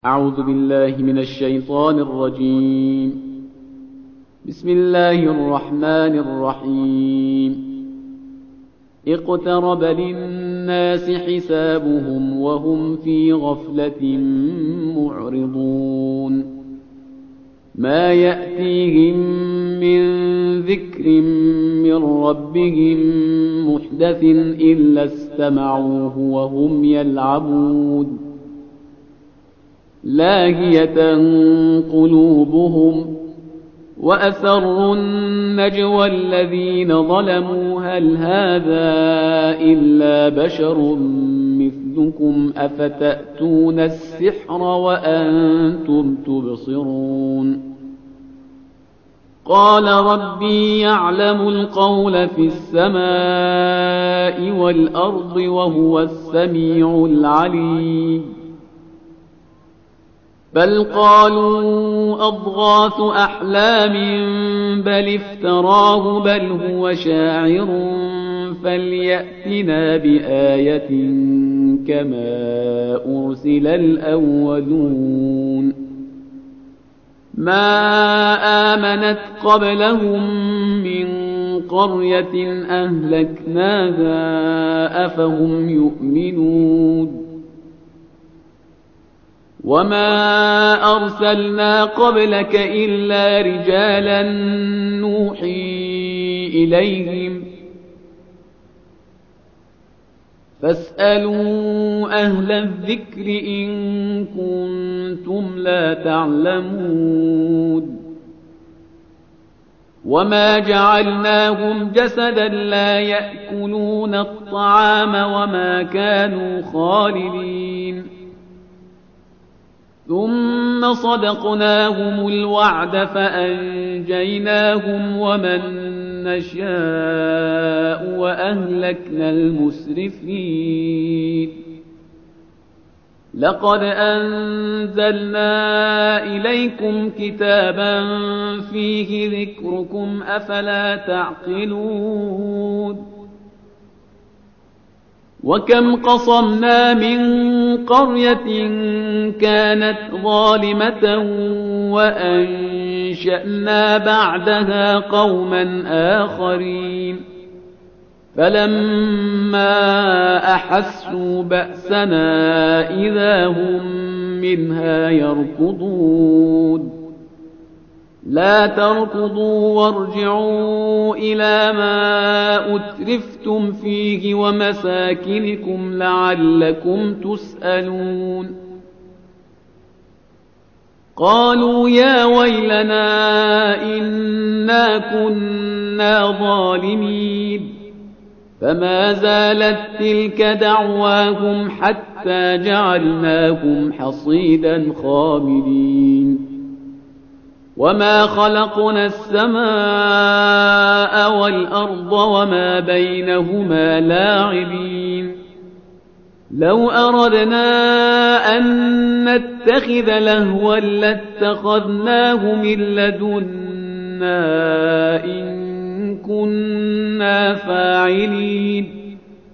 أعوذ بالله من الشيطان الرجيم. بسم الله الرحمن الرحيم. اقترب للناس حسابهم وهم في غفلة معرضون. ما يأتيهم من ذكر من ربهم محدث إلا استمعوه وهم يلعبون. لاهية قلوبهم وأسروا النجوى الذين ظلموا هل هذا إلا بشر مثلكم أفتأتون السحر وأنتم تبصرون. قال ربي يعلم القول في السماء والأرض وهو السميع العليم. بل قالوا أضغاث أحلام بل افتراه بل هو شاعر فليأتنا بآية كما أرسل الأولون. ما آمنت قبلهم من قرية أهلكناها أفهم يؤمنون. وما أرسلنا قبلك إلا رجالا نوحي إليهم فاسألوا أهل الذكر إن كنتم لا تعلمون. وما جعلناهم جسدا لا يأكلون الطعام وما كانوا خالدين. ثم صدقناهم الوعد فأنجيناهم ومن نشاء وأهلكنا المسرفين. لقد أنزلنا إليكم كتابا فيه ذكركم أفلا تعقلون. وكم قصمنا من قرية كانت ظالمة وأنشأنا بعدها قوما آخرين فلما أحسوا بأسنا إذا هم منها يركضون. لا تركضوا وارجعوا إلى ما أترفتم فيه ومساكنكم لعلكم تسألون. قالوا يا ويلنا إنا كنا ظالمين. فما زالت تلك دعواهم حتى جعلناهم حصيدا خامدين. وما خلقنا السماء والأرض وما بينهما لاعبين. لو أردنا أن نتخذ لهوا لاتخذناه من لدنا إن كنا فاعلين.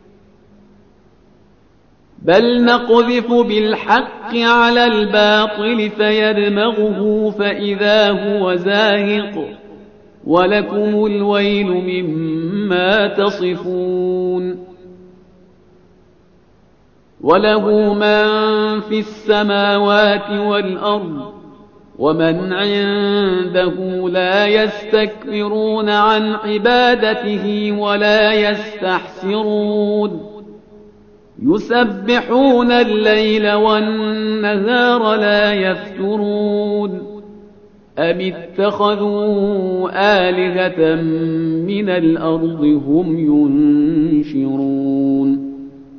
بل نقذف بالحق على الباطل فيدمغه فإذا هو زاهق ولكم الويل مما تصفون. وله من في السماوات والأرض ومن عنده لا يستكبرون عن عبادته ولا يستحسرون. يسبحون الليل والنهار لا يفترون. أم اتخذوا آلهة من الأرض هم ينشرون.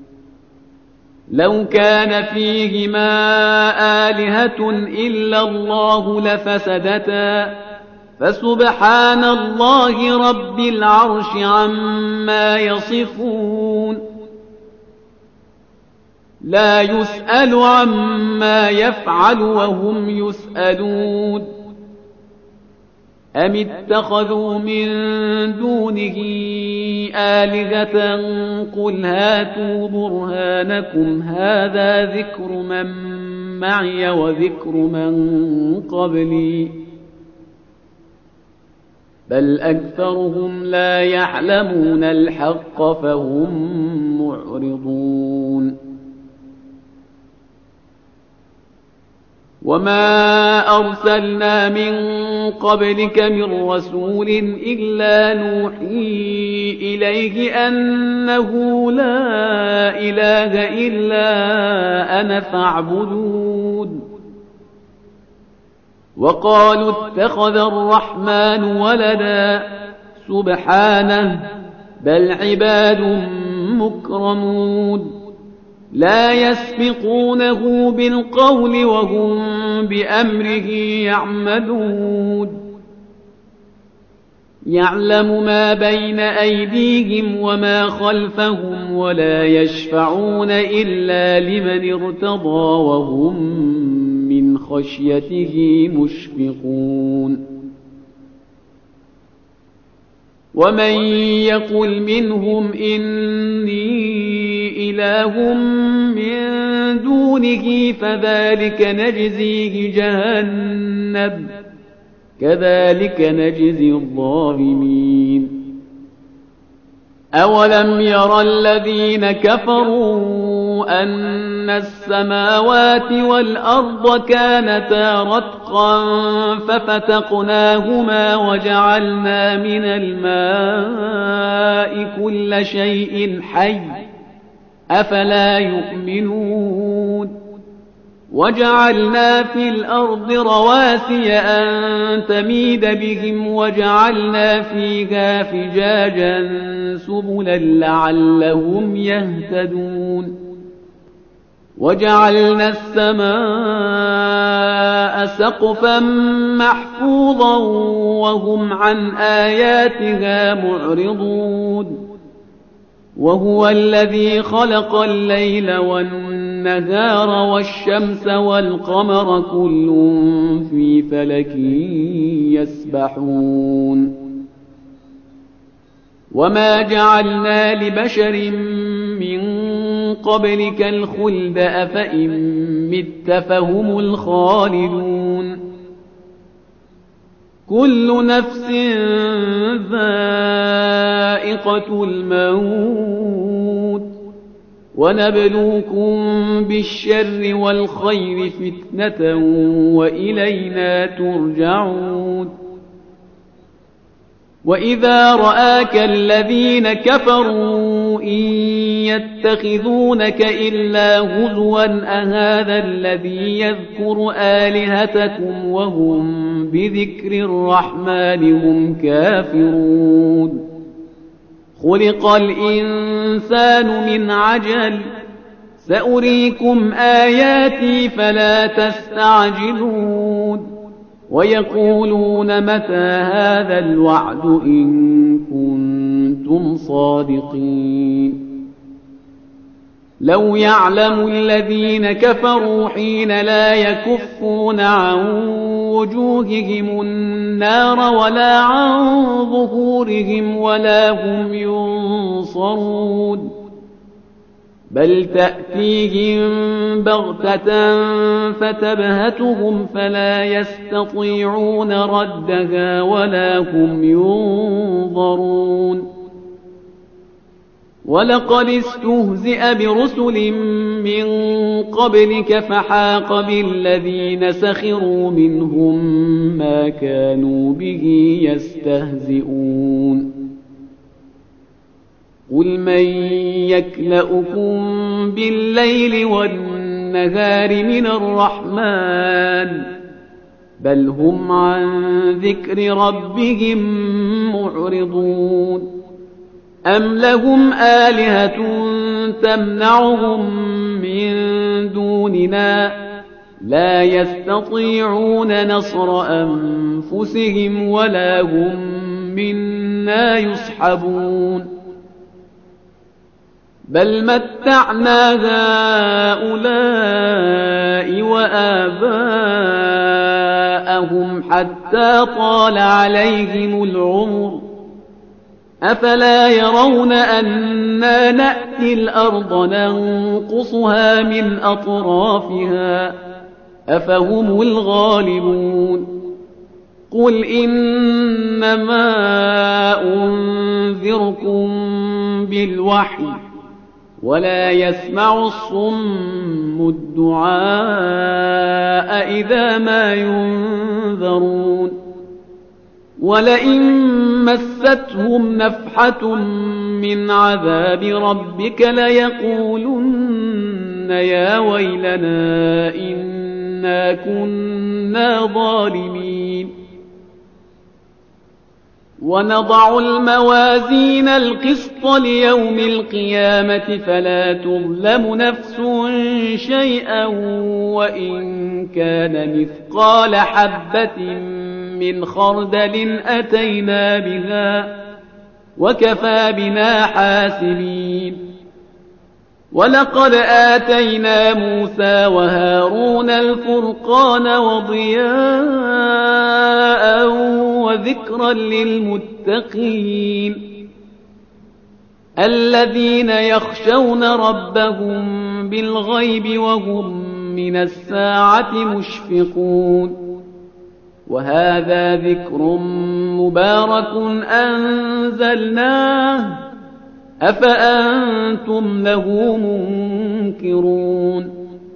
لو كان فيهما آلهة إلا الله لفسدتا فسبحان الله رب العرش عما يصفون. لا يسأل عما يفعل وهم يسألون. أم اتخذوا من دونه آلهة قل هاتوا برهانكم هذا ذكر من معي وذكر من قبلي بل أكثرهم لا يعلمون الحق فهم معرضون وما أرسلنا من قبلك من رسول إلا نوحي إليه أنه لا إله إلا أنا فاعبدون وقالوا اتخذ الرحمن ولدا سبحانه بل عباد مكرمون لا يسبقونه بالقول وهم بأمره يعملون يعلم ما بين أيديهم وما خلفهم ولا يشفعون إلا لمن ارتضى وهم من خشيته مشفقون ومن يقل منهم إني إله من دونه فذلك نجزيه جهنم كذلك نجزي الظالمين أولم ير الذين كفروا أن السماوات والأرض كانتا رتقا ففتقناهما وجعلنا من الماء كل شيء حي أفلا يؤمنون وجعلنا في الأرض رواسي أن تميد بهم وجعلنا فيها فجاجا سبلا لعلهم يهتدون وجعلنا السماء سقفا محفوظا وهم عن آياتها معرضون وهو الذي خلق الليل والنهار والشمس والقمر كل في فلك يسبحون وما جعلنا لبشر من قبلك الخلد أفإن مت فهم الخالدون كل نفس ذائقة الموت ونبلوكم بالشر والخير فتنة وإلينا ترجعون وإذا رآك الذين كفروا إن يتخذونك إلا هزوا أهذا الذي يذكر آلهتكم وهم بذكر الرحمن هم كافرون خلق الإنسان من عجل سأريكم آياتي فلا تستعجلون ويقولون متى هذا الوعد إن كنتم صادقين لو يعلم الذين كفروا حين لا يكفون عن وجوههم النار ولا عن ظهورهم ولا هم ينصرون بل تأتيهم بغتة فتبهتهم فلا يستطيعون ردها ولا هم ينظرون ولقد استهزئ برسل من قبلك فحاق بالذين سخروا منهم ما كانوا به يستهزئون قل من يكلؤكم بالليل والنهار من الرحمن بل هم عن ذكر ربهم معرضون أم لهم آلهة تمنعهم من دوننا لا يستطيعون نصر أنفسهم ولا هم منا يصحبون بل متعنا هؤلاء وآباءهم حتى طال عليهم العمر أفلا يرون أنا نأتي الأرض ننقصها من أطرافها أفهم الغالبون قل إنما أنذركم بالوحي ولا يسمع الصم الدعاء إذا ما ينذرون ولئن مستهم نفحة من عذاب ربك ليقولن يا ويلنا إنا كنا ظالمين ونضع الموازين القسط ليوم القيامة فلا تظلم نفس شيئا وإن كان مثقال حبة من خردل أتينا بها وكفى بنا حاسبين ولقد آتينا موسى وهارون الفرقان وضياء وذكرا للمتقين الذين يخشون ربهم بالغيب وهم من الساعة مشفقون وهذا ذكر مبارك أنزلناه أفأنتم له منكرون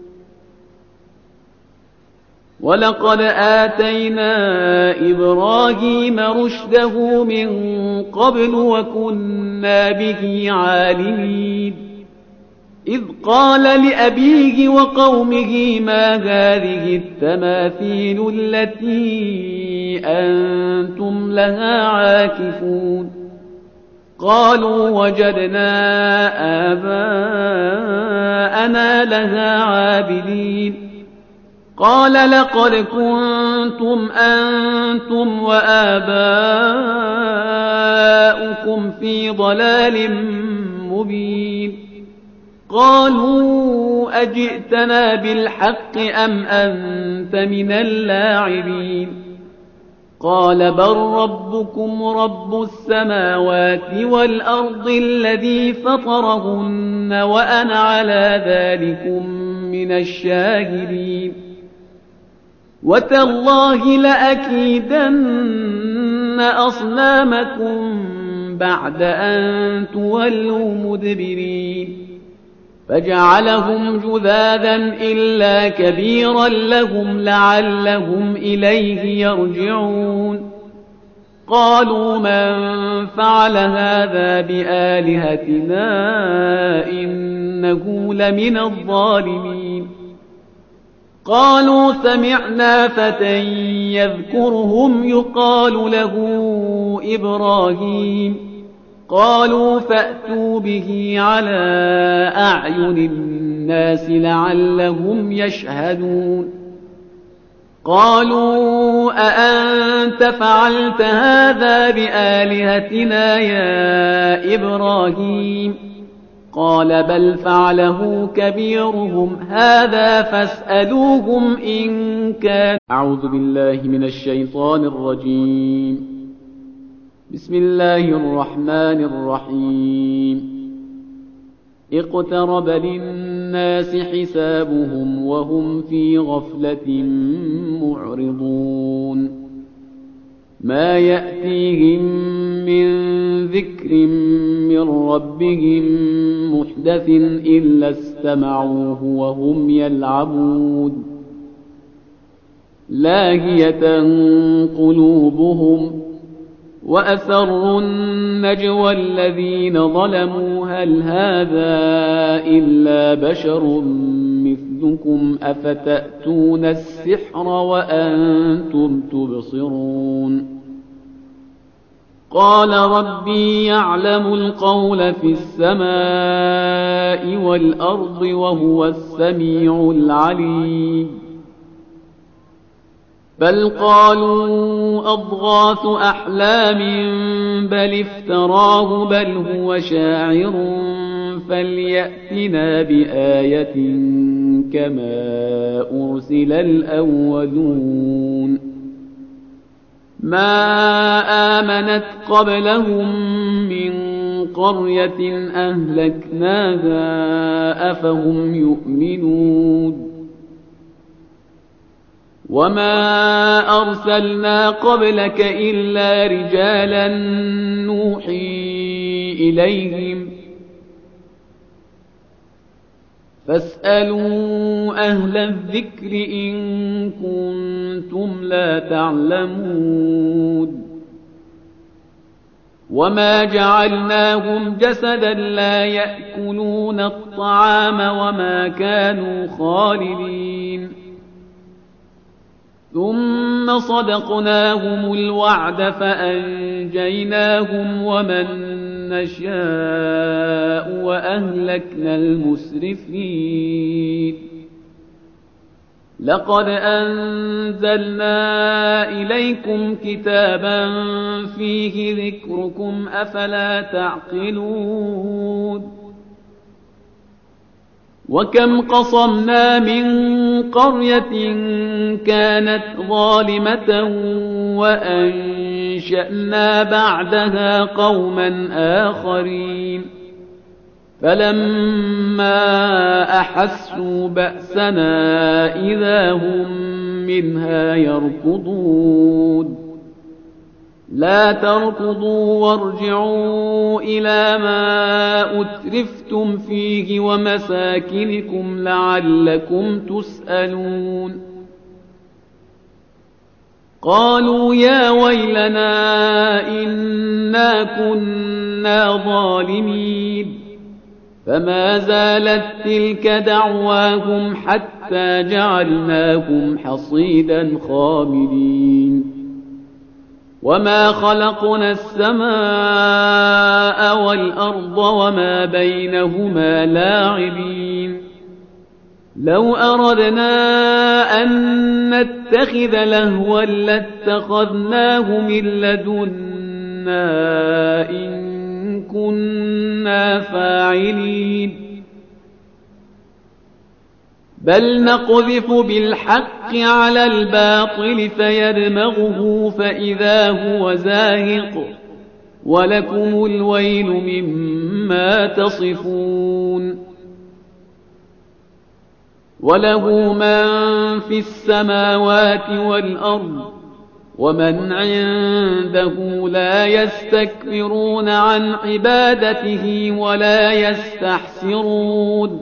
ولقد آتينا إبراهيم رشده من قبل وكنا به عالمين إذ قال لأبيه وقومه ما هذه التماثيل التي أنتم لها عاكفون قالوا وجدنا آباءنا لها عابدين قال لقد كنتم أنتم وآباؤكم في ضلال مبين قالوا أجئتنا بالحق أم أنت من اللاعبين قال بل ربكم رب السماوات والأرض الذي فطرهن وأنا على ذلكم من الشاهدين وتالله لأكيدن أصنامكم بعد أن تولوا مدبرين فجعلهم جذاذا إلا كبيرا لهم لعلهم إليه يرجعون قالوا من فعل هذا بآلهتنا إنه لمن الظالمين قالوا سمعنا فتى يذكرهم يقال له إبراهيم قالوا فأتوا به على أعين الناس لعلهم يشهدون قالوا أأنت فعلت هذا بآلهتنا يا إبراهيم قال بل فعله كبيرهم هذا فاسألوهم إن كان أعوذ بالله من الشيطان الرجيم بسم الله الرحمن الرحيم اقترب للناس حسابهم وهم في غفلة معرضون ما يأتيهم من ذكر من ربهم محدث إلا استمعوه وهم يلعبون لاهية قلوبهم وأسروا النجوى الذين ظلموا هل هذا إلا بشر مثلكم أفتأتون السحر وأنتم تبصرون قال ربي يعلم القول في السماء والأرض وهو السميع العليم بل قالوا أضغاث أحلام بل افتراه بل هو شاعر فليأتنا بآية كما أرسل الأولون ما آمنت قبلهم من قرية أهلكناها أفهم يؤمنون وما أرسلنا قبلك إلا رجالا نوحي إليهم فاسألوا أهل الذكر إن كنتم لا تعلمون وما جعلناهم جسدا لا يأكلون الطعام وما كانوا خالدين ثم صدقناهم الوعد فأنجيناهم ومن نشاء وأهلكنا المسرفين لقد أنزلنا إليكم كتابا فيه ذكركم أفلا تعقلون وكم قصمنا من قرية كانت ظالمة وأنشأنا بعدها قوما آخرين فلما أحسوا بأسنا إذا هم منها يركضون لا تركضوا وارجعوا إلى ما أترفتم فيه ومساكنكم لعلكم تسألون قالوا يا ويلنا إنا كنا ظالمين فما زالت تلك دعواهم حتى جعلناهم حصيدا خامدين وما خلقنا السماء والأرض وما بينهما لاعبين لو أردنا أن نتخذ لهوا لاتخذناه من لدنا إن كنا فاعلين بل نقذف بالحق على الباطل فيدمغه فإذا هو زاهق ولكم الويل مما تصفون وله من في السماوات والأرض ومن عنده لا يستكبرون عن عبادته ولا يستحسرون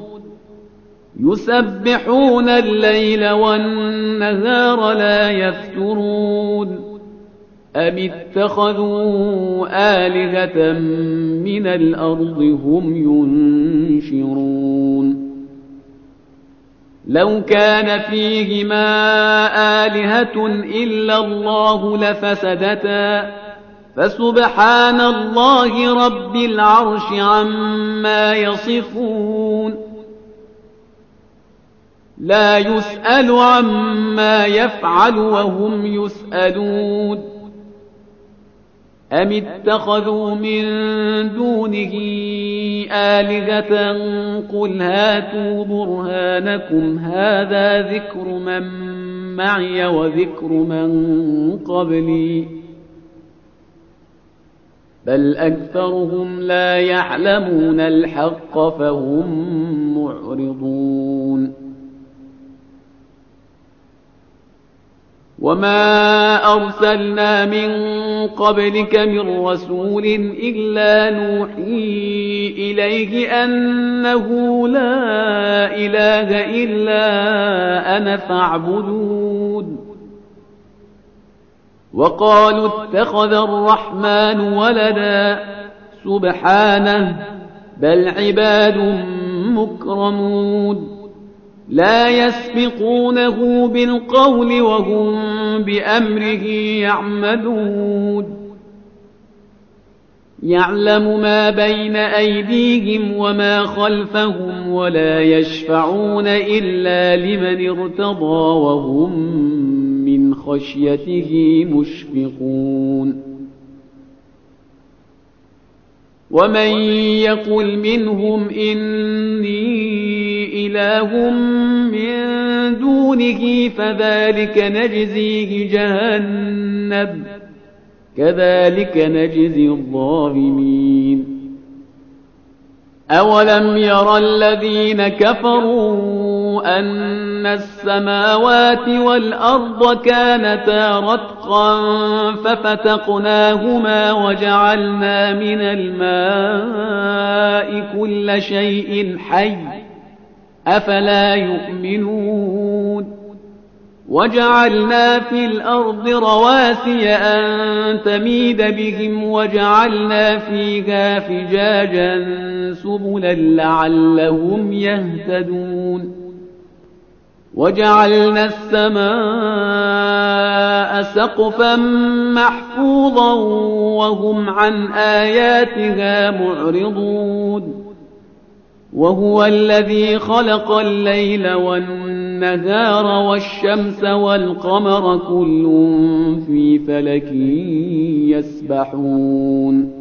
يسبحون الليل والنهار لا يفترون أم اتخذوا آلهة من الأرض هم ينشرون لو كان فيهما آلهة إلا الله لفسدتا فسبحان الله رب العرش عما يصفون لا يسأل عما يفعل وهم يسألون أم اتخذوا من دونه آلهة قل هاتوا برهانكم هذا ذكر من معي وذكر من قبلي بل أكثرهم لا يعلمون الحق فهم معرضون وما أرسلنا من قبلك من رسول إلا نوحي إليه أنه لا إله إلا أنا فاعبدون وقالوا اتخذ الرحمن ولدا سبحانه بل عباد مكرمون لا يسبقونه بالقول وهم بأمره يعملون يعلم ما بين أيديهم وما خلفهم ولا يشفعون إلا لمن ارتضى وهم من خشيته مشفقون ومن يقل منهم إني إله من دونه فذلك نجزيه جهنم كذلك نجزي الظالمين أولم يرى الذين كفروا أن السماوات والأرض كانتا رتقا ففتقناهما وجعلنا من الماء كل شيء حي أفلا يؤمنون وجعلنا في الأرض رواسي أن تميد بهم وجعلنا فيها فجاجا سبلا لعلهم يهتدون وجعلنا السماء سقفا محفوظا وهم عن آياتها معرضون وهو الذي خلق الليل والنهار والشمس والقمر كل في فلك يسبحون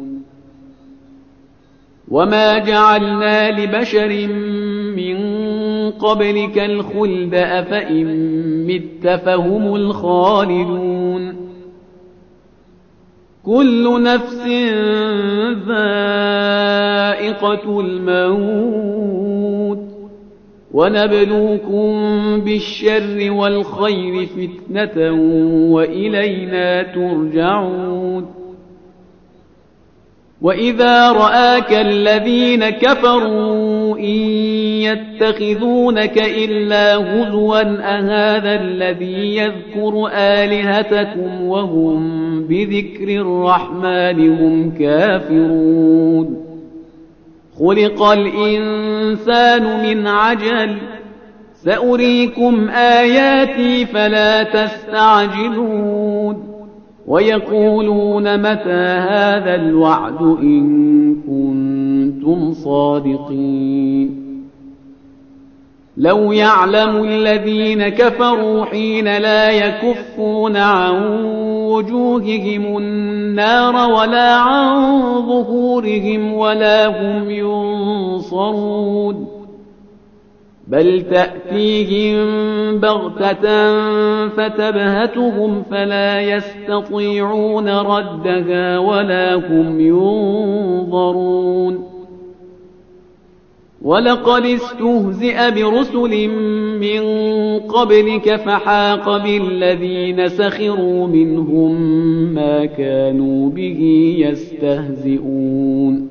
وما جعلنا لبشر من قبلك الخلد أفإن مت فهم الخالدون كل نفس ذائقة الموت ونبلوكم بالشر والخير فتنة وإلينا ترجعون وإذا رآك الذين كفروا إن يتخذونك إلا هزوا أهذا الذي يذكر آلهتكم وهم بذكر الرحمن هم كافرون خلق الإنسان من عجل سأريكم آياتي فلا تستعجلون ويقولون متى هذا الوعد إن كنتم صادقين لو يعلم الذين كفروا حين لا يكفون عن وجوههم النار ولا عن ظهورهم ولا هم ينصرون بل تأتيهم بغتة فتبهتهم فلا يستطيعون ردها ولا هم ينظرون ولقد استهزئ برسل من قبلك فحاق بالذين سخروا منهم ما كانوا به يستهزئون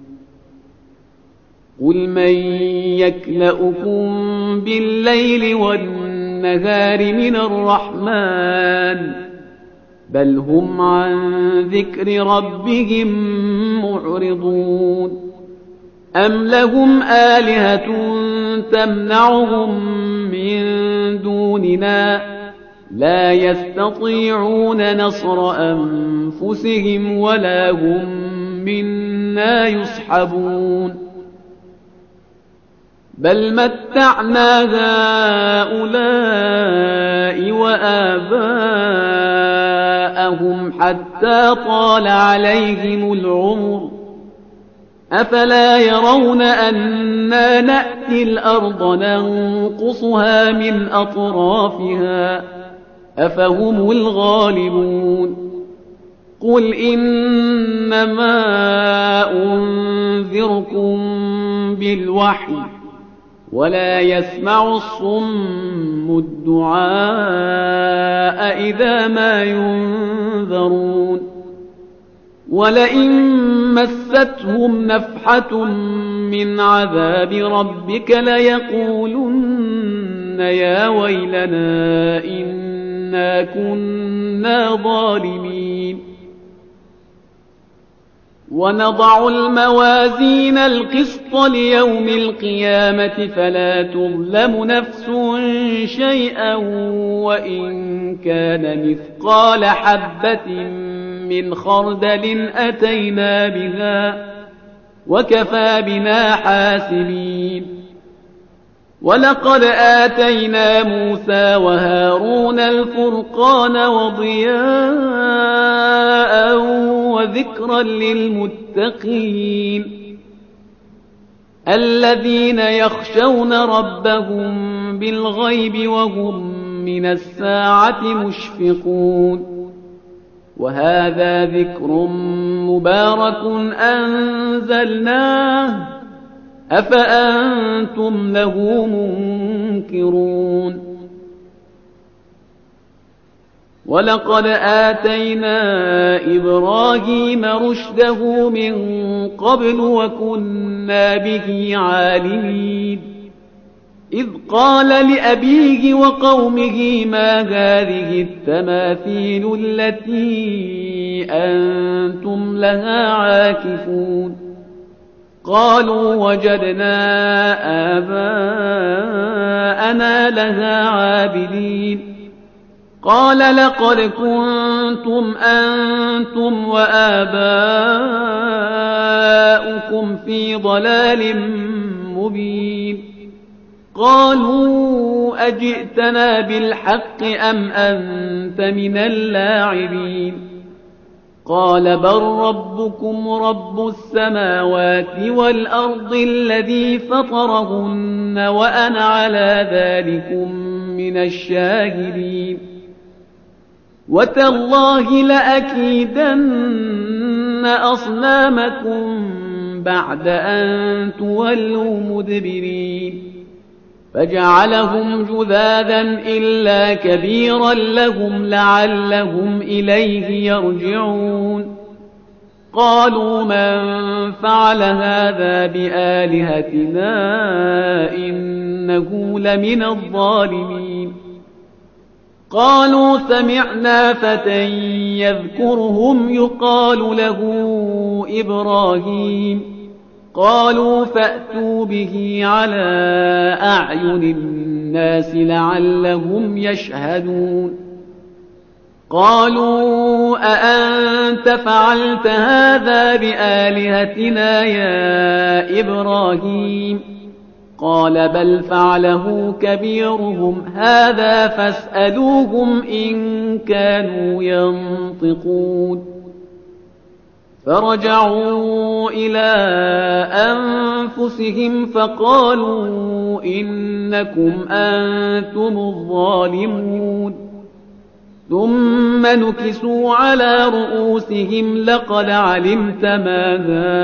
قل من يكلؤكم بالليل والنهار من الرحمن بل هم عن ذكر ربهم معرضون أم لهم آلهة تمنعهم من دوننا لا يستطيعون نصر أنفسهم ولا هم منا يصحبون بل متعنا هؤلاء وآباءهم حتى طال عليهم العمر أفلا يرون أنا نأتي الأرض ننقصها من أطرافها أفهم الغالبون قل إنما أنذركم بالوحي ولا يسمع الصم الدعاء إذا ما ينذرون ولئن مستهم نفحة من عذاب ربك ليقولن يا ويلنا إنا كنا ظالمين ونضع الموازين القسط ليوم القيامة فلا تظلم نفس شيئا وإن كان مثقال حبة من خردل أتينا بها وكفى بنا حاسبين ولقد آتينا موسى وهارون الفرقان وضياء وذكرا للمتقين الذين يخشون ربهم بالغيب وهم من الساعة مشفقون وهذا ذكر مبارك أنزلناه أفأنتم له منكرون ولقد آتينا إبراهيم رشده من قبل وكنا به عالمين إذ قال لأبيه وقومه ما هذه التماثيل التي أنتم لها عاكفون قالوا وجدنا آباءنا لها عابدين قال لقد كنتم أنتم وآباؤكم في ضلال مبين قالوا أجئتنا بالحق أم أنت من اللاعبين قال بل ربكم رب السماوات والأرض الذي فطرهن وأنا على ذلكم من الشاهدين وتالله لأكيدن أصنامكم بعد أن تولوا مدبرين فجعلهم جذاذا إلا كبيرا لهم لعلهم إليه يرجعون قالوا من فعل هذا بآلهتنا إنه لمن الظالمين قالوا سمعنا فتى يذكرهم يقال له إبراهيم قالوا فأتوا به على أعين الناس لعلهم يشهدون قالوا أأنت فعلت هذا بآلهتنا يا إبراهيم قال بل فعله كبيرهم هذا فاسألوهم إن كانوا ينطقون فرجعوا إلى أنفسهم فقالوا إنكم أنتم الظالمون ثم نكسوا على رؤوسهم لقد علمت ما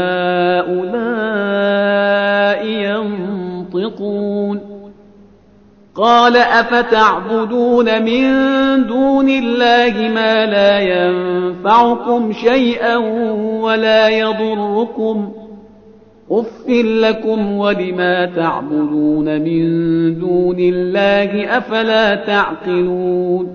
هؤلاء ينطقون قال أفتعبدون من دون الله ما لا ينفعكم شيئا ولا يضركم أف لكم ولما تعبدون من دون الله أفلا تعقلون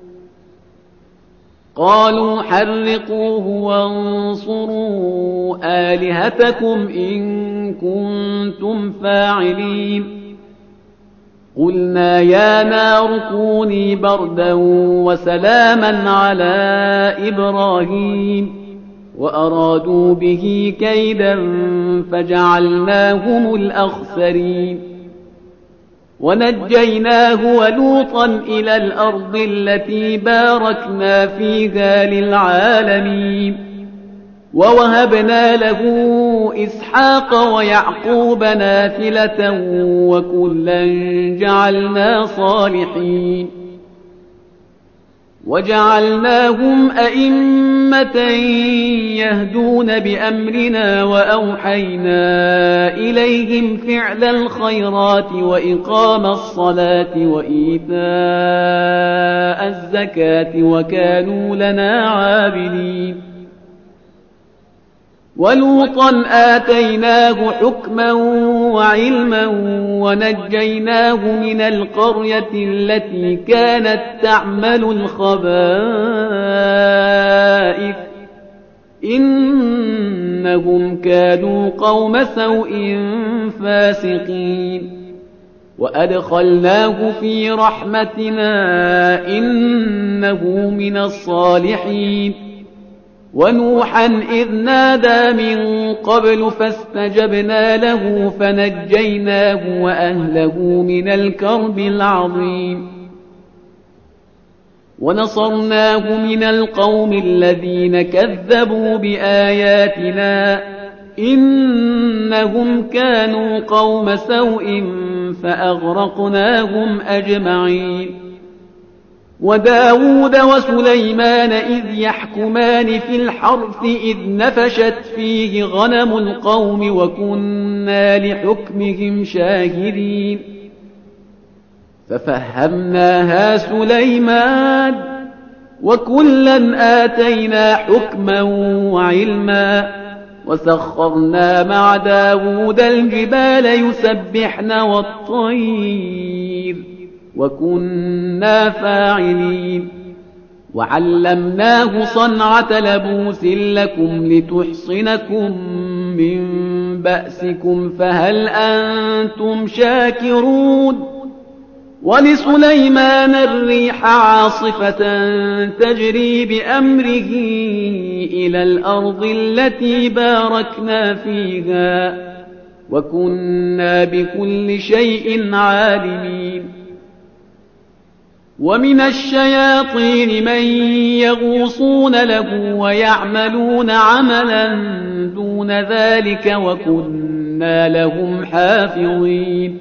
قالوا حرقوه وانصروا آلهتكم إن كنتم فاعلين قلنا يا نار كوني بردا وسلاما على إبراهيم وأرادوا به كيدا فجعلناهم الأخسرين ونجيناه ولوطا إلى الأرض التي باركنا فيها للعالمين ووهبنا له إسحاق ويعقوب نافلة وكلا جعلنا صالحين وجعلناهم أئمة يهدون بأمرنا وأوحينا إليهم فعل الخيرات وإقام الصلاة وإيتاء الزكاة وكانوا لنا عابدين ولوطا آتيناه حكما وعلما ونجيناه من القرية التي كانت تعمل الخبائث إنهم كانوا قوم سوء فاسقين وأدخلناه في رحمتنا إنه من الصالحين ونوحا إذ نادى من قبل فاستجبنا له فنجيناه وأهله من الكرب العظيم ونصرناه من القوم الذين كذبوا بآياتنا إنهم كانوا قوم سوء فأغرقناهم أجمعين وداود وسليمان إذ يحكمان في الحرث إذ نفشت فيه غنم القوم وكنا لحكمهم شاهدين ففهمناها سليمان وكلا آتينا حكما وعلما وسخرنا مع داود الجبال يسبحن والطير وكنا فاعلين وعلمناه صنعة لبوس لكم لتحصنكم من بأسكم فهل أنتم شاكرون ولسليمان الريح عاصفة تجري بأمره إلى الأرض التي باركنا فيها وكنا بكل شيء عالمين ومن الشياطين من يغوصون له ويعملون عملا دون ذلك وكنا لهم حافظين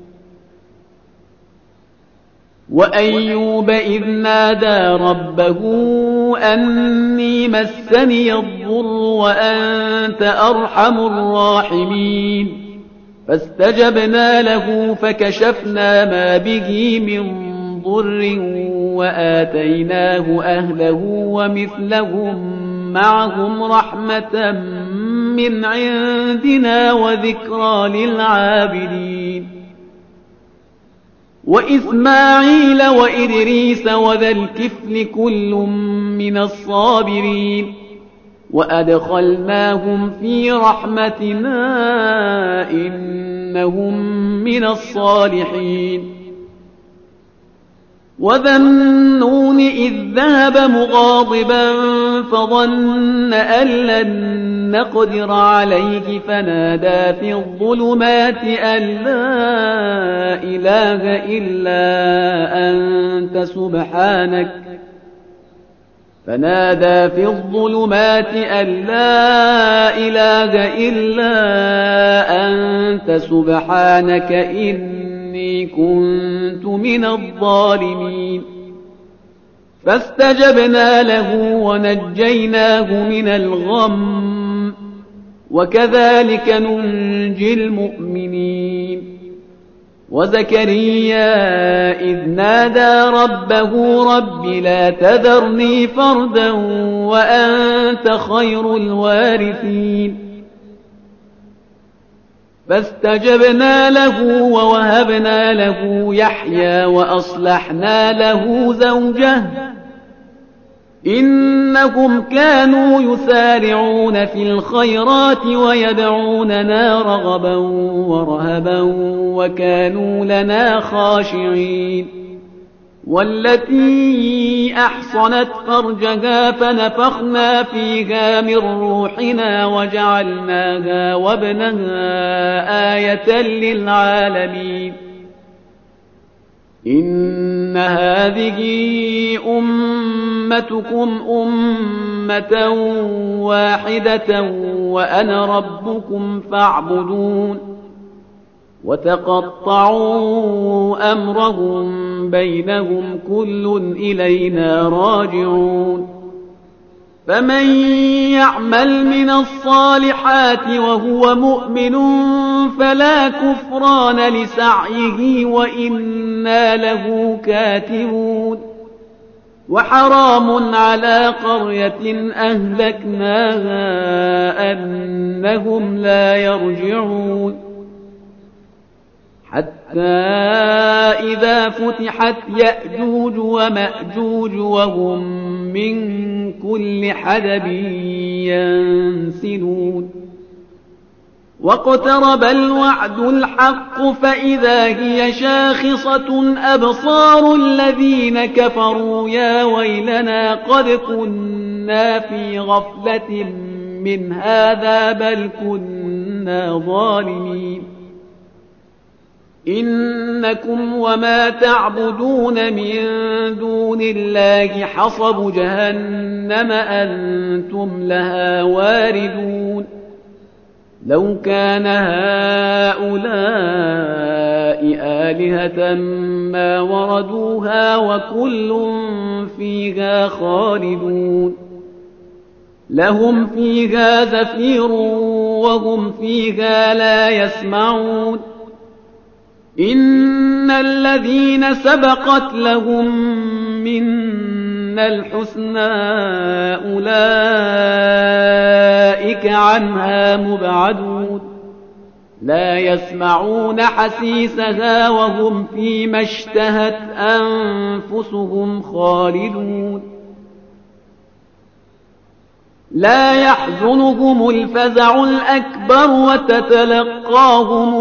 وأيوب إذ نادى ربه أني مسني الضر وأنت أرحم الراحمين فاستجبنا له فكشفنا ما به من ضر وآتيناه أهله ومثلهم معهم رحمة من عندنا وذكرى للعابدين وإسماعيل وإدريس وذا الكفل كل من الصابرين وأدخلناهم في رحمتنا إنهم من الصالحين وذا النون إذ ذهب مغاضبا فظن أن لن نقدر عليه فنادى في الظلمات أن لا إله إلا أنت سبحانك إني كنت من الظالمين فاستجبنا له ونجيناه من الغم وكذلك ننجي المؤمنين وزكريا إذ نادى ربه رب لا تذرني فردا وأنت خير الوارثين فاستجبنا له ووهبنا له يحيى وأصلحنا له زوجه إنهم كانوا يسارعون في الخيرات ويدعوننا رغبا ورهبا وكانوا لنا خاشعين والتي أحصنت فرجها فنفخنا فيها من روحنا وجعلناها وابنها آية للعالمين إن هذه أمتكم أمة واحدة وأنا ربكم فاعبدون وتقطعوا أمرهم بينهم كل إلينا راجعون فمن يعمل من الصالحات وهو مؤمن فلا كفران لسعيه وإنا له كاتبون وحرام على قرية أهلكناها أنهم لا يرجعون حتى إذا فتحت يأجوج ومأجوج وهم من كل حدب ينسلون واقترب الوعد الحق فإذا هي شاخصة أبصار الذين كفروا يا ويلنا قد كنا في غفلة من هذا بل كنا ظالمين إنكم وما تعبدون من دون الله حصب جهنم أنتم لها واردون لو كان هؤلاء آلهة ما وردوها وكل فيها خالدون لهم فيها زفير وهم فيها لا يسمعون إن الذين سبقت لهم منا الحسنى أولئك عنها مبعدون لا يسمعون حسيسها وهم فيما اشتهت أنفسهم خالدون لا يحزنهم الفزع الأكبر وتتلقاهم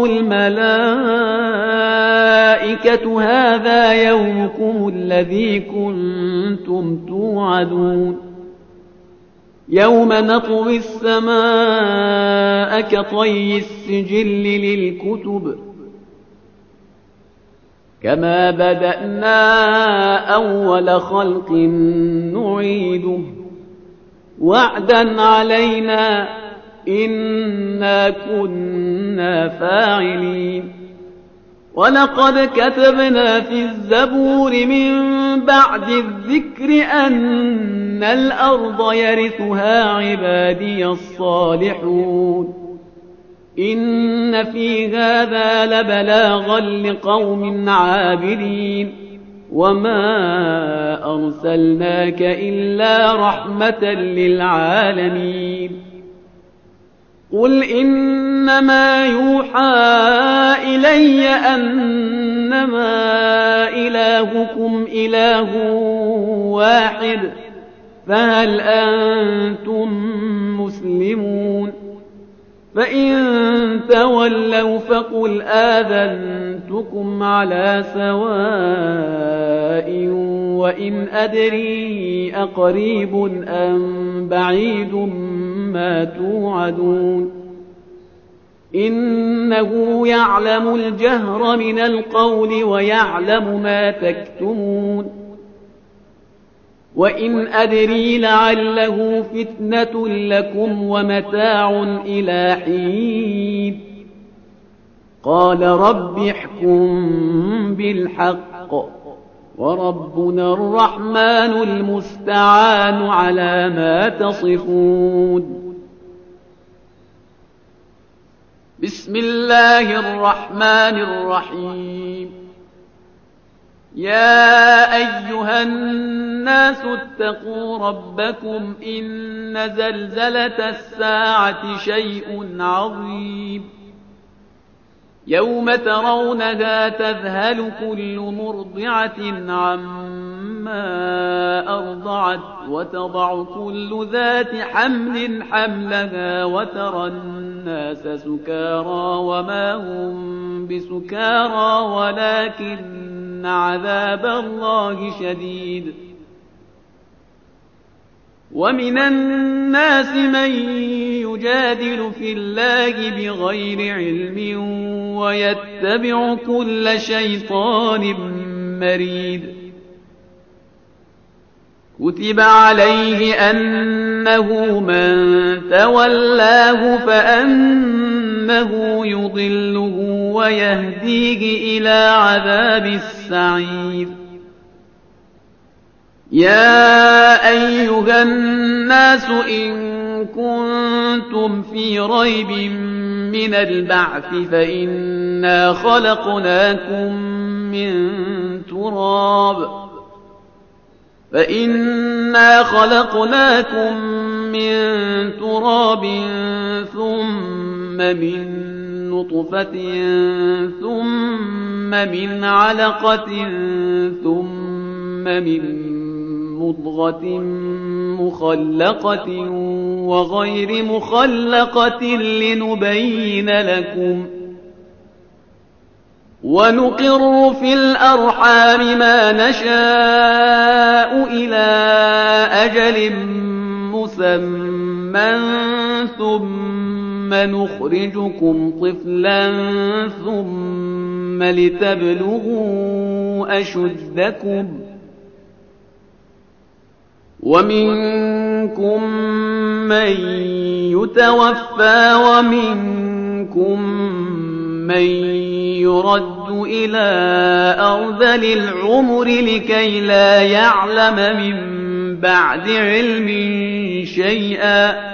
الملائكة هذا يومكم الذي كنتم توعدون يوم نطوي السماء كطي السجل للكتب كما بدأنا أول خلق نعيده وعدا علينا إنا كنا فاعلين ولقد كتبنا في الزبور من بعد الذكر أن الأرض يرثها عبادي الصالحون إن في هذا لبلاغا لقوم عابدين وما أرسلناك إلا رحمة للعالمين قل إنما يوحى إلي أنما إلهكم إله واحد فهل أنتم مسلمون فإن تولوا فقل آذنتكم على سواء وإن أدري أقريب أم بعيد ما توعدون إنه يعلم الجهر من القول ويعلم ما تكتمون وإن أدري لعله فتنة لكم ومتاع إلى حين قال رب احكم بالحق وربنا الرحمن المستعان على ما تصفون بسم الله الرحمن الرحيم يا أيها الناس اتقوا ربكم إن زلزلة الساعة شيء عظيم يوم ترونها تذهل كل مرضعة عما أرضعت وتضع كل ذات حمل حملها وترى الناس سكارى وما هم بسكارى ولكن عذاب الله شديد ومن الناس من يجادل في الله بغير علم ويتبع كل شيطان مريد كتب عليه أنه من تولاه فأنه يضله ويهديه إلى عذاب السعير يا أيها الناس إن كنتم في ريب من البعث فإنا خلقناكم من تراب ثم من نطفة ثم من علقة ثم من مضغة مخلقة وغير مخلقة لنبين لكم ونقر في الأرحام ما نشاء إلى أجل مسمى ثم نخرجكم طفلا ثم لتبلغوا أشدكم ومنكم منكم من يتوفى ومنكم من يرد إلى أرذل العمر لكي لا يعلم من بعد علم شيئا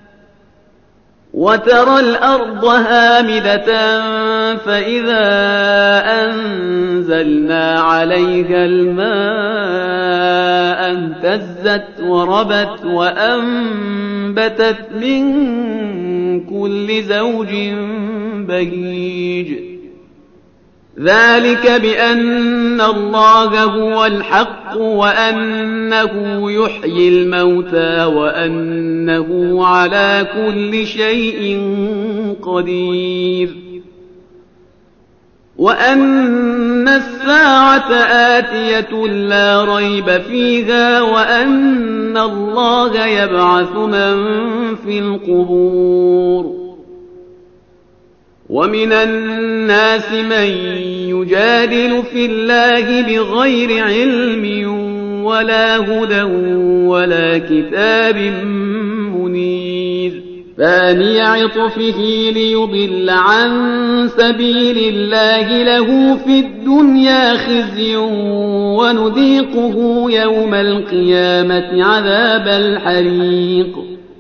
وترى الأرض هامدة فإذا أنزلنا عليها الماء اهتزت وربت وأنبتت من كل زوج بهيج ذلك بأن الله هو الحق وأنه يحيي الموتى وأنه على كل شيء قدير وأن الساعة آتية لا ريب فيها وأن الله يبعث من في القبور ومن الناس من يجادل في الله بغير علم ولا هدى ولا كتاب منير ثاني عطفه ليضل عن سبيل الله له في الدنيا خزي ونذيقه يوم القيامة عذاب الحريق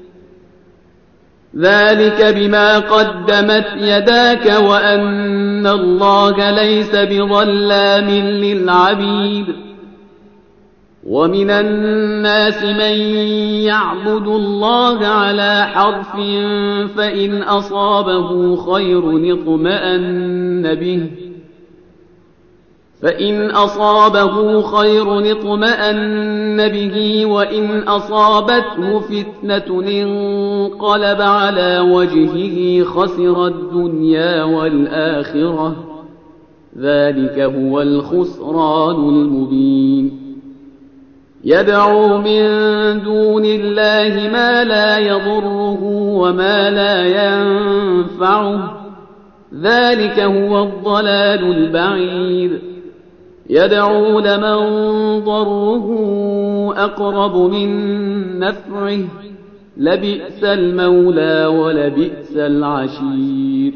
ذلك بما قدمت يداك وأن الله ليس بظلام للعبيد ومن الناس من يعبد الله على حرف فإن أصابه خير اطمأن به وإن أصابته فتنة انقلب على وجهه خسر الدنيا والآخرة ذلك هو الخسران المبين يدعو من دون الله ما لا يضره وما لا ينفعه ذلك هو الضلال البعيد يدعو لمن ضره أقرب من نفعه لبئس المولى ولبئس العشير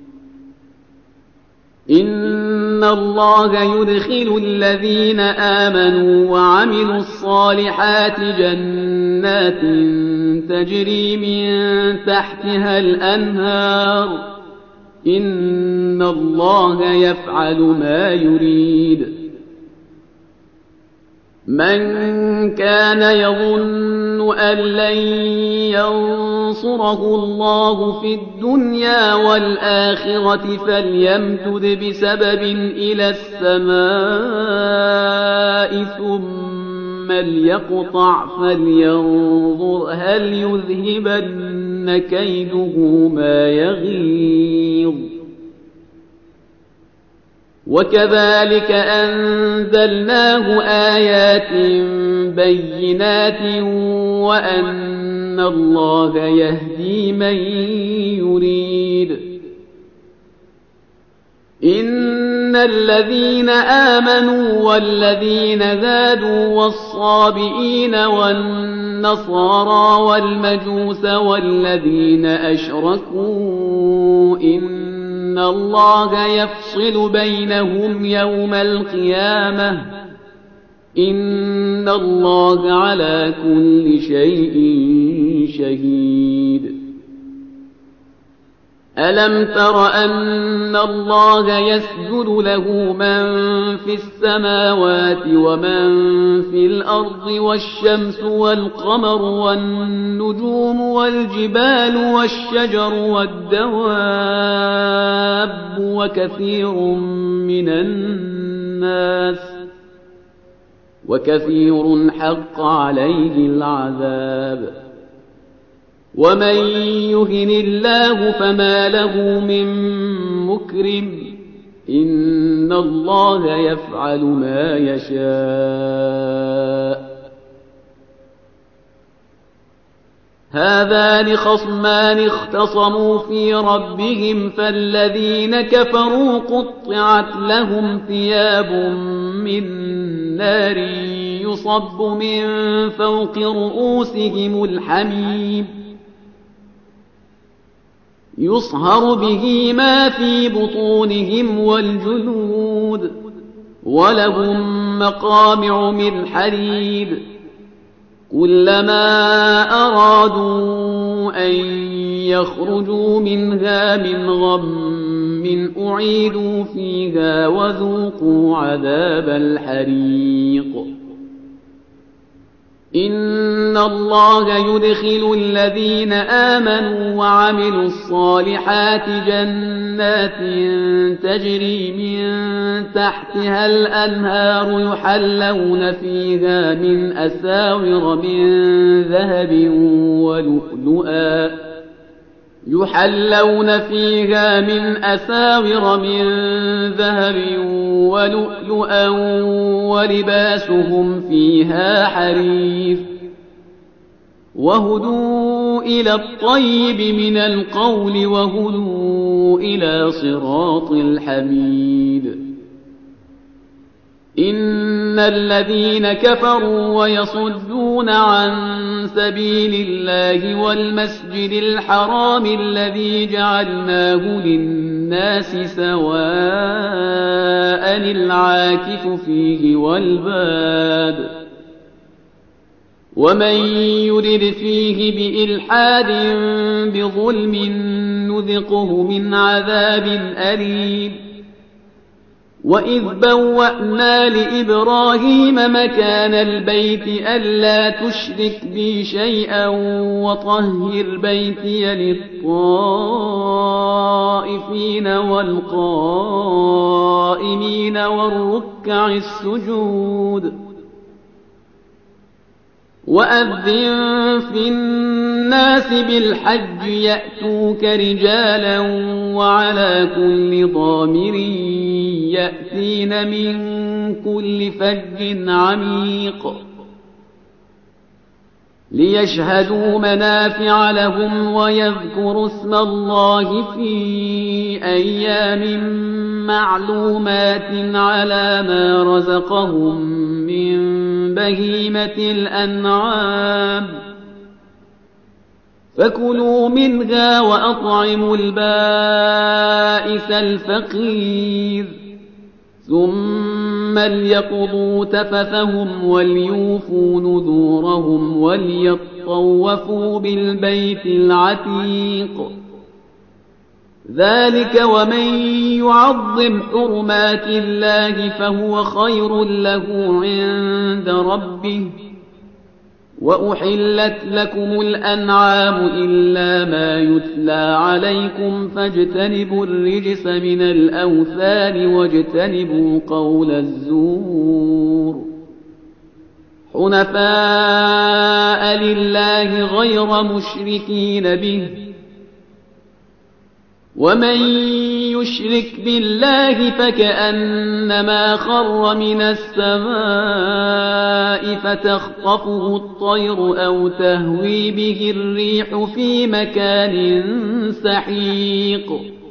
إن الله يدخل الذين آمنوا وعملوا الصالحات جنات تجري من تحتها الأنهار إن الله يفعل ما يريد من كان يظن أن لن ينصره الله في الدنيا والآخرة فليمدد بسبب إلى السماء ثم ليقطع فلينظر هل يذهبن كيده ما يغيظ وكذلك أنزلناه آيات بينات وأن الله يهدي من يريد إن الذين آمنوا والذين هادوا والصابئين والنصارى والمجوس والذين أشركوا إن الله يفصل بينهم يوم القيامة إن الله على كل شيء شهيد ألم تر أن الله يسجد له من في السماوات ومن في الأرض والشمس والقمر والنجوم والجبال والشجر والدواب وكثير حق عليه العذاب ومن يهن الله فما له من مكرم إن الله يفعل ما يشاء هذان خصمان اختصموا في ربهم فالذين كفروا قطعت لهم ثياب من نار يصب من فوق رؤوسهم الحميم يصهر به ما في بطونهم والجلود ولهم مقامع من حديد كلما أرادوا أن يخرجوا منها من غم أعيدوا فيها وذوقوا عذاب الحريق إن الله يدخل الذين آمنوا وعملوا الصالحات جنات تجري من تحتها الأنهار يحلون فيها من أساور من ذهب ولؤلؤا ولباسهم فيها حرير وهدوا إلى الطيب من القول وهدوا إلى صراط الحميد إن الذين كفروا ويصدون عن سبيل الله والمسجد الحرام الذي جعلناه للناس سواء العاكف فيه والباد ومن يرد فيه بإلحاد بظلم نذقه من عذاب أليم وإذ بوأنا لإبراهيم مكان البيت ألا تشرك بي شيئا وطهر بيتي للطائفين والقائمين والركع السجود وأذن في الناس بالحج يأتوك رجالا وعلى كل ضامر يأتين من كل فج عميق ليشهدوا منافع لهم ويذكروا اسم الله في أيام معلومات على ما رزقهم من بهيمة الأنعام فكلوا منها وأطعموا البائس الفقير ثم ليقضوا تفثهم وليوفوا نذورهم وليطوفوا بالبيت العتيق ذلك ومن يعظم حرمات الله فهو خير له عند ربه وأحلت لكم الأنعام إلا ما يتلى عليكم فاجتنبوا الرجس من الأوثان واجتنبوا قول الزور حنفاء لله غير مشركين به ومن يشرك بالله فكأنما خر من السماء فتخطفه الطير أو تهوي به الريح في مكان سحيق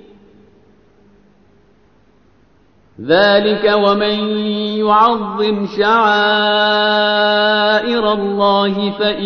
ذلك ومن يعظم شعائر الله